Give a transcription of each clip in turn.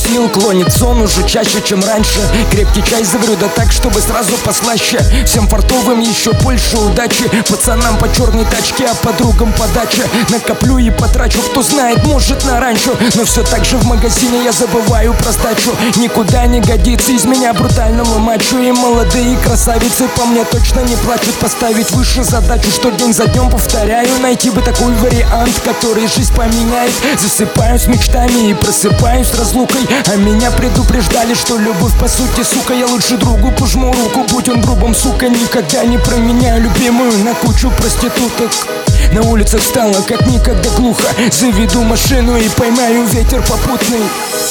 сил, клонит сон уже чаще, чем раньше. Крепкий чай заварю, да так, чтобы сразу послаще. Всем фартовым еще больше удачи, пацанам по черной тачке, а подругам по даче. Накоплю и потрачу, кто знает, может на ранчо. Но все так же в магазине я забываю про сдачу. Никуда не годится из меня брутального мачо. И молодые красавицы по мне точно не плачут. Поставить выше задачу, что день за днем повторяю. Найти бы такой вариант, который жизнь поменяет. Засыпаю с мечтами и просыпаюсь с разлукой. А меня предупреждали, что любовь по сути, сука. Я лучше другу пожму руку, будь он грубым, сука. Никогда не променяю любимую на кучу проституток. На улицах стало как никогда глухо. Заведу машину и поймаю ветер попутный.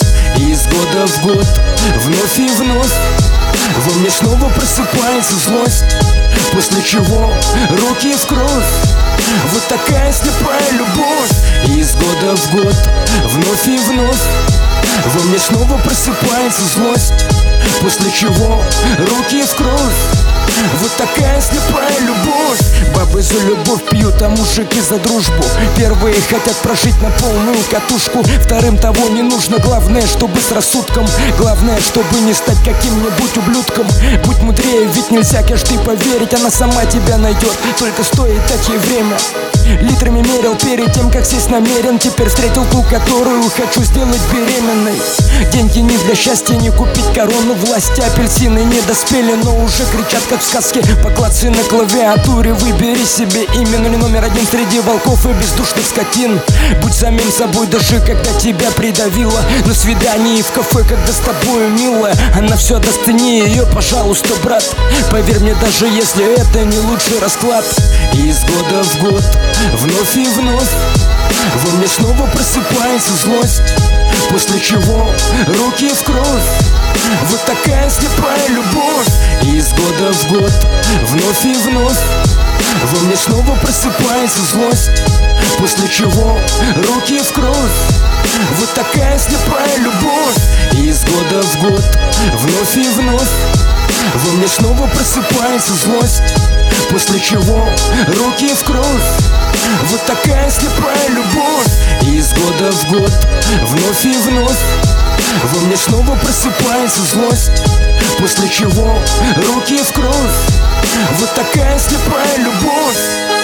И из года в год, вновь и вновь, во мне снова просыпается злость. После чего руки в кровь, вот такая слепая любовь. И из года в год, вновь и вновь, во мне снова просыпается злость. После чего руки в кровь, вот такая слепая любовь. Бабы за любовь пьют, а мужики за дружбу. Первые хотят прожить на полную катушку, вторым того не нужно. Главное, чтобы с рассудком, главное, чтобы не стать каким-нибудь ублюдком. Будь мудрее, ведь нельзя каждый поверить. Она сама тебя найдет, только стоит дать ей время. Литрами мерил перед тем, как сесть намерен. Теперь встретил ту, которую хочу сделать беременной. Деньги не для счастья, не купить корону власти. Апельсины не доспели, но уже кричат, как в сказке. Поклацай на клавиатуре, выбери себе имя. Но не номер один среди волков и бездушных скотин. Будь самим собой, даже когда тебя придавило. На свидании в кафе, когда с тобою милая. Она все отдаст, цени ее, пожалуйста, брат. Поверь мне, даже если это не лучший расклад. И из года в год, вновь и вновь, во мне снова просыпается злость. После чего руки в кровь, вот такая слепая любовь. И из года в год, вновь и вновь, во мне снова просыпается злость. После чего руки в кровь, вот такая слепая любовь. И из года в год, вновь и вновь, во мне снова просыпается злость. После чего руки в кровь, вот такая слепая любовь. И из года в год, вновь и вновь, во мне снова просыпается злость. После чего руки в кровь, вот такая слепая любовь.